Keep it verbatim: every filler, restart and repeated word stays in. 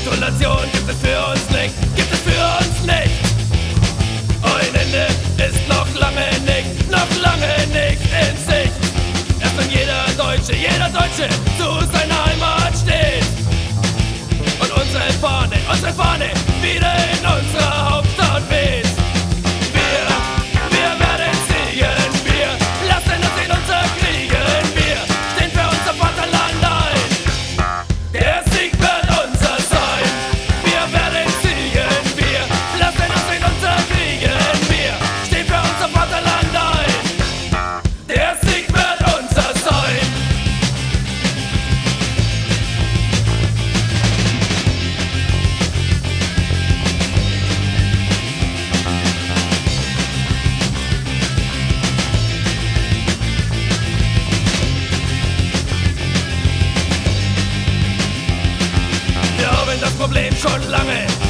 Kapitulation gibt es für uns nicht, gibt es für uns nicht. Ein Ende ist noch lange nicht, noch lange nicht in Sicht. Erst wenn jeder Deutsche, jeder Deutsche zu seiner Heimat steht und unsere Fahne, unsere Fahne wieder in unserer Hauptstadt weht. Wir, wir werden siegen, wir lassen uns nicht unterkriegen, wir stehen für unser Vaterland ein. Der Sieg wird unser sein. Wir werden siegen, wir lassen uns nicht unterkriegen, wir stehen für unser Vaterland ein. Der Sieg wird unser sein. Wir haben das Problem schon lange.